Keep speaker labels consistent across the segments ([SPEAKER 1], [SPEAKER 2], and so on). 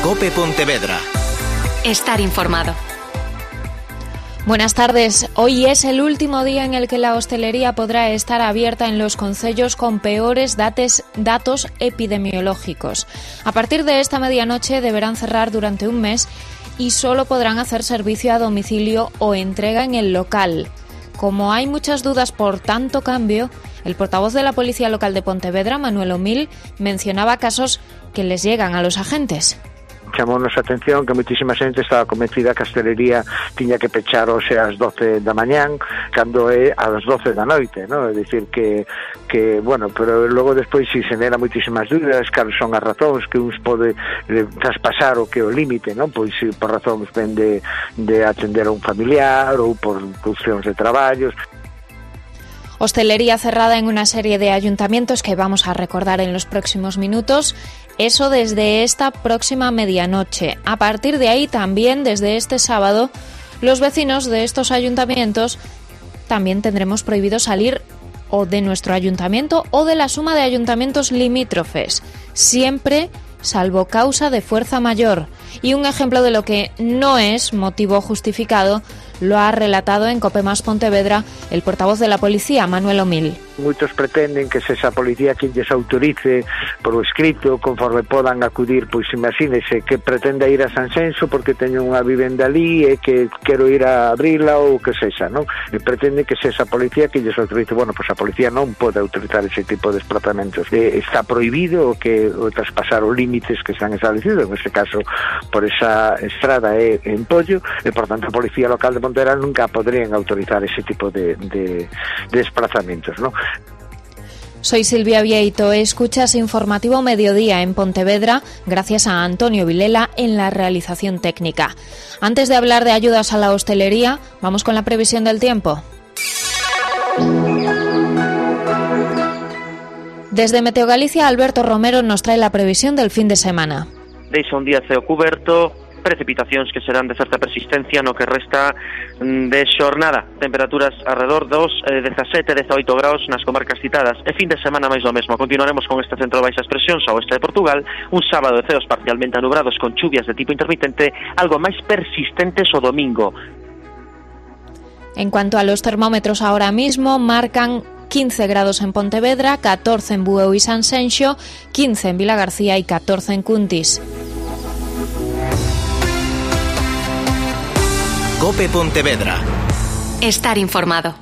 [SPEAKER 1] COPE Pontevedra.
[SPEAKER 2] Estar informado.
[SPEAKER 3] Buenas tardes. Hoy es el último día en el que la hostelería podrá estar abierta en los concellos con peores datos epidemiológicos. A partir de esta medianoche deberán cerrar durante un mes y solo podrán hacer servicio a domicilio o entrega en el local. Como hay muchas dudas por tanto cambio, el portavoz de la Policía Local de Pontevedra, Manuel Omil, mencionaba casos que les llegan a los agentes.
[SPEAKER 4] Chamounos a atención que moitísima xente estaba convencida que a hostelería tiña que pechar hoxe ás 12 da mañán cando é ás 12 da noite, non? É dicir que bueno, pero logo despois si xenera moitísimas dúbidas, cales son as razóns que uns pode traspasar o que o límite, non? Pois si por razóns ven de atender a un familiar ou por cuestións de traballos.
[SPEAKER 3] Hostelería cerrada en una serie de ayuntamientos que vamos a recordar en los próximos minutos. Eso desde esta próxima medianoche. A partir de ahí también, desde este sábado, los vecinos de estos ayuntamientos también tendremos prohibido salir o de nuestro ayuntamiento o de la suma de ayuntamientos limítrofes, siempre salvo causa de fuerza mayor. Y un ejemplo de lo que no es motivo justificado lo ha relatado en COPE Más Pontevedra el portavoz de la policía, Manuel Omil.
[SPEAKER 4] Moitos pretenden que se esa policía quien lles autorice por escrito conforme podan acudir, pois imagínese que pretenda ir a Sanxenxo porque teño unha vivenda ali e que quero ir a abrila ou que sexa, non? E pretende que se esa policía que lles autorice. Bueno, pois a policía non pode autorizar ese tipo de desplazamentos. Está prohibido o traspasar os límites que están establecidos, en este caso por esa estrada é en Pollo, e por tanto a Policía Local de Pontevedra nunca podrían autorizar ese tipo de desplazamientos, ¿no?
[SPEAKER 3] Soy Silvia Vieito, escuchas Informativo Mediodía en Pontevedra, gracias a Antonio Vilela en la realización técnica. Antes de hablar de ayudas a la hostelería, vamos con la previsión del tiempo. Desde Meteo Galicia, Alberto Romero nos trae la previsión del fin de semana.
[SPEAKER 5] Deixa un día ceo cuberto, precipitacións que serán de certa persistencia no que resta de xornada, temperaturas alrededor dos 17-18 graus nas comarcas citadas, e fin de semana máis do mesmo. Continuaremos con este centro de baixas presións ao oeste de Portugal, un sábado de ceos parcialmente anubrados con chuvias de tipo intermitente, algo máis persistentes o domingo.
[SPEAKER 3] En cuanto a los termómetros ahora mismo, marcan 15 grados en Pontevedra, 14 en Bueu y Sanxenxo, 15 en Vilagarcía y 14 en Cuntis.
[SPEAKER 1] COPE Pontevedra.
[SPEAKER 2] Estar informado.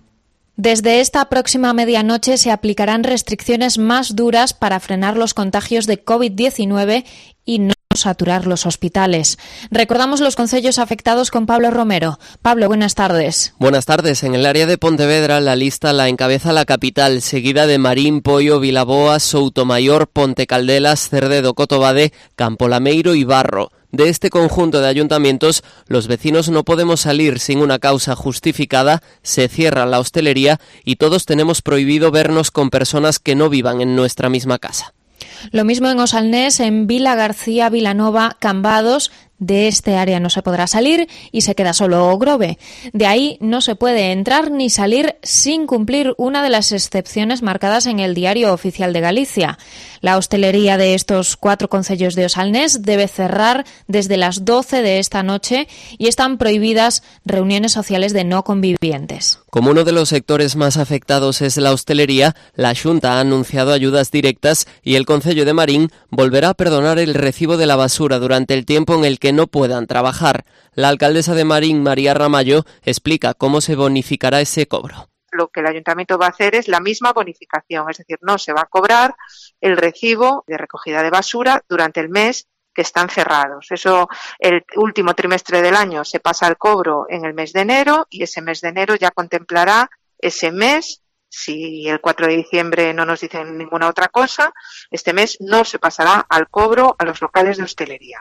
[SPEAKER 3] Desde esta próxima medianoche se aplicarán restricciones más duras para frenar los contagios de COVID-19 y no saturar los hospitales. Recordamos los concellos afectados con Pablo Romero. Pablo, buenas tardes.
[SPEAKER 6] Buenas tardes. En el área de Pontevedra la lista la encabeza la capital, seguida de Marín, Poio, Vilaboa, Soutomayor, Ponte Caldelas, Cerdedo, Cotobade, Campolameiro y Barro. De este conjunto de ayuntamientos, los vecinos no podemos salir sin una causa justificada, se cierra la hostelería y todos tenemos prohibido vernos con personas que no vivan en nuestra misma casa.
[SPEAKER 3] Lo mismo en Osalnés, en Vilagarcía, Vilanova, Cambados. De este área no se podrá salir y se queda solo Grove. De ahí no se puede entrar ni salir sin cumplir una de las excepciones marcadas en el Diario Oficial de Galicia. La hostelería de estos 4 concellos de Osalnés debe cerrar desde las 12 de esta noche y están prohibidas reuniones sociales de no convivientes.
[SPEAKER 6] Como uno de los sectores más afectados es la hostelería, la Xunta ha anunciado ayudas directas y el concello de Marín volverá a perdonar el recibo de la basura durante el tiempo en el que no puedan trabajar. La alcaldesa de Marín, María Ramallo, explica cómo se bonificará ese cobro.
[SPEAKER 7] Lo que el ayuntamiento va a hacer es la misma bonificación, es decir, no se va a cobrar el recibo de recogida de basura durante el mes que están cerrados. Eso, el último trimestre del año se pasa al cobro en el mes de enero y ese mes de enero ya contemplará ese mes. Si el 4 de diciembre no nos dicen ninguna otra cosa, este mes no se pasará al cobro a los locales de hostelería.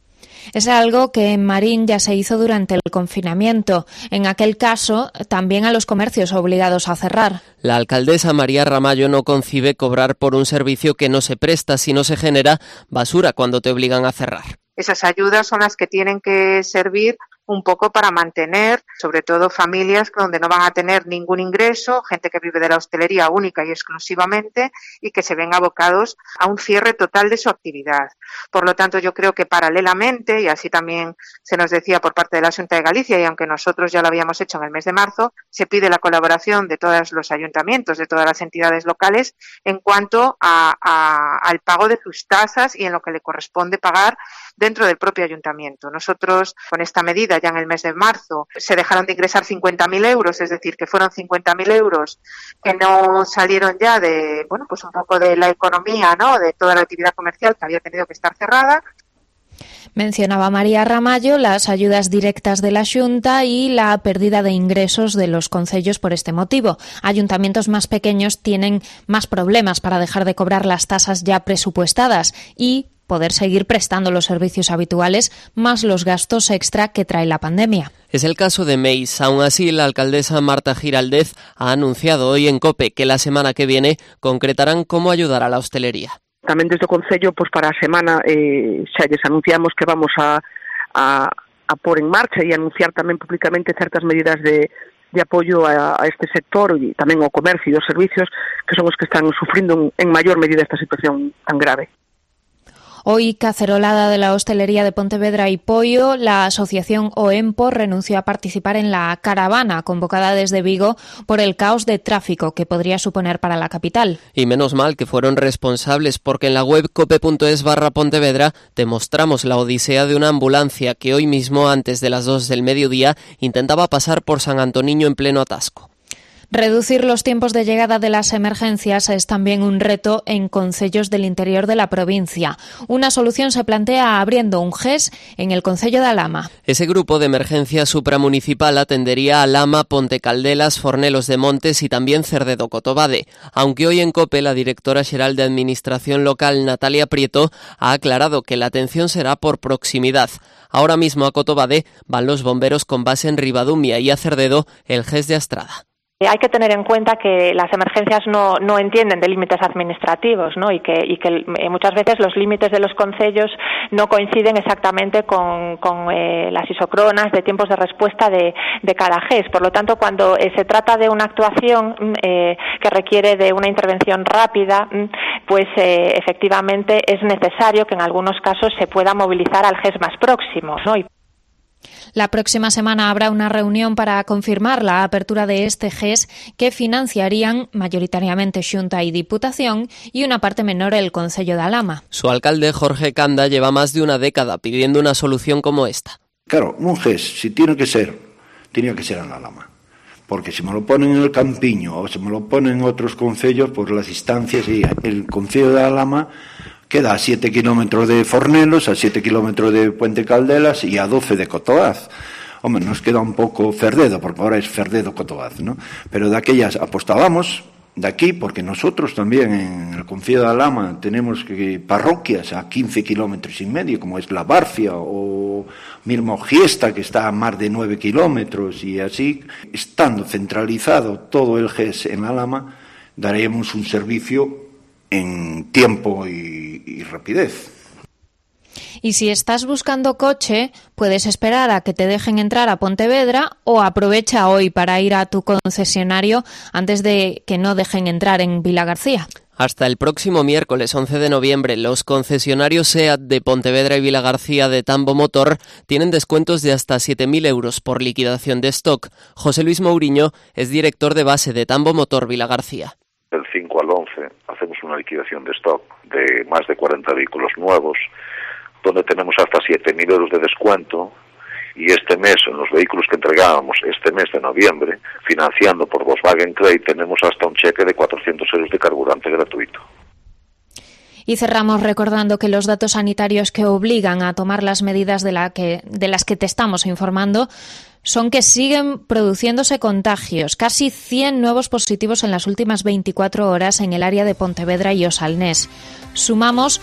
[SPEAKER 3] Es algo que en Marín ya se hizo durante el confinamiento. En aquel caso, también a los comercios obligados a cerrar.
[SPEAKER 6] La alcaldesa María Ramallo no concibe cobrar por un servicio que no se presta si no se genera basura cuando te obligan a cerrar.
[SPEAKER 7] Esas ayudas son las que tienen que servir un poco para mantener sobre todo familias donde no van a tener ningún ingreso, gente que vive de la hostelería única y exclusivamente y que se ven abocados a un cierre total de su actividad. Por lo tanto, yo creo que paralelamente, y así también se nos decía por parte de la Xunta de Galicia, y aunque nosotros ya lo habíamos hecho en el mes de marzo, se pide la colaboración de todos los ayuntamientos, de todas las entidades locales en cuanto al pago de sus tasas y en lo que le corresponde pagar dentro del propio ayuntamiento. Nosotros, con esta medida, ya en el mes de marzo, se dejaron de ingresar 50.000 euros, es decir, que fueron 50.000 euros que no salieron ya de, bueno, pues un poco de la economía, ¿no?, de toda la actividad comercial que había tenido que estar cerrada.
[SPEAKER 3] Mencionaba María Ramallo las ayudas directas de la Xunta y la pérdida de ingresos de los concellos por este motivo. Ayuntamientos más pequeños tienen más problemas para dejar de cobrar las tasas ya presupuestadas y poder seguir prestando los servicios habituales más los gastos extra que trae la pandemia.
[SPEAKER 6] Es el caso de Meis. Aún así, la alcaldesa Marta Giraldez ha anunciado hoy en COPE que la semana que viene concretarán cómo ayudar a la hostelería.
[SPEAKER 8] Tamén desde o Concello, pois para a semana xa lles anunciamos que vamos a pôr en marcha e anunciar tamén públicamente certas medidas de apoio a este sector e tamén ao comercio e os servicios que son os que están sufrindo en maior medida esta situación tan grave.
[SPEAKER 3] Hoy, cacerolada de la hostelería de Pontevedra y Poio, la asociación OEMPO renunció a participar en la caravana convocada desde Vigo por el caos de tráfico que podría suponer para la capital.
[SPEAKER 6] Y menos mal que fueron responsables, porque en la web cope.es/Pontevedra te mostramos la odisea de una ambulancia que hoy mismo, antes de las 2 del mediodía, intentaba pasar por San Antoniño en pleno atasco.
[SPEAKER 3] Reducir los tiempos de llegada de las emergencias es también un reto en concellos del interior de la provincia. Una solución se plantea abriendo un GES en el concello de Alhama.
[SPEAKER 6] Ese grupo de emergencia supramunicipal atendería a Alhama, Ponte Caldelas, Fornelos de Montes y también Cerdedo Cotobade. Aunque hoy en COPE la directora xeral de Administración Local, Natalia Prieto, ha aclarado que la atención será por proximidad. Ahora mismo a Cotobade van los bomberos con base en Ribadumia y a Cerdedo el GES de Astrada.
[SPEAKER 9] Hay que tener en cuenta que las emergencias no entienden de límites administrativos, ¿no? y que muchas veces los límites de los concellos no coinciden exactamente con las isocronas de tiempos de respuesta de cada GES. Por lo tanto, cuando se trata de una actuación que requiere de una intervención rápida, pues efectivamente es necesario que en algunos casos se pueda movilizar al GES más próximo, ¿no?
[SPEAKER 3] La próxima semana habrá una reunión para confirmar la apertura de este GES que financiarían mayoritariamente Xunta y Diputación y una parte menor el Concello de Alhama.
[SPEAKER 6] Su alcalde, Jorge Canda, lleva más de una década pidiendo una solución como esta.
[SPEAKER 10] Claro, un GES, si tiene que ser en Alhama. Porque si me lo ponen en el Campiño o si me lo ponen en otros concellos, pues las distancias y el concello de Alhama queda a 7 kilómetros de Fornelos, a 7 kilómetros de Puente Caldelas y a 12 de Cotobaz. Hombre, nos queda un poco Cerdedo, porque ahora es Cerdedo-Cotobaz, ¿no? Pero de aquellas apostábamos de aquí, porque nosotros también en el concello de Alhama tenemos parroquias a 15 kilómetros y medio, como es La Barcia o mismo Giesta, que está a más de 9 kilómetros, y así, estando centralizado todo el GES en Alhama, daremos un servicio en tiempo y rapidez.
[SPEAKER 3] Y si estás buscando coche, puedes esperar a que te dejen entrar a Pontevedra o aprovecha hoy para ir a tu concesionario antes de que no dejen entrar en Vilagarcía.
[SPEAKER 6] Hasta el próximo miércoles 11 de noviembre, los concesionarios SEAT de Pontevedra y Vilagarcía de Tambo Motor tienen descuentos de hasta 7.000 euros por liquidación de stock. José Luis Mouriño es director de base de Tambo Motor Vilagarcía.
[SPEAKER 11] Del 5 al 11 hacemos una liquidación de stock de más de 40 vehículos nuevos, donde tenemos hasta 7.000 euros de descuento, y este mes, en los vehículos que entregábamos este mes de noviembre, financiando por Volkswagen Trade, tenemos hasta un cheque de 400 euros de carburante gratuito.
[SPEAKER 3] Y cerramos recordando que los datos sanitarios que obligan a tomar las medidas de las que te estamos informando son que siguen produciéndose contagios. Casi 100 nuevos positivos en las últimas 24 horas en el área de Pontevedra y Osalnés. Sumamos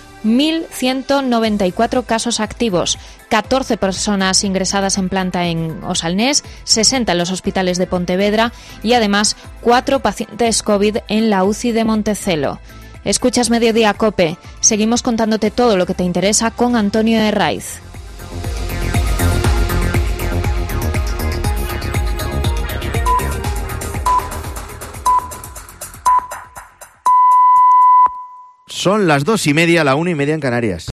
[SPEAKER 3] 1.194 casos activos, 14 personas ingresadas en planta en Osalnés, 60 en los hospitales de Pontevedra y además 4 pacientes COVID en la UCI de Montecelo. Escuchas Mediodía COPE. Seguimos contándote todo lo que te interesa con Antonio Herraiz.
[SPEAKER 12] Son las 2:30, la 1:30 en Canarias.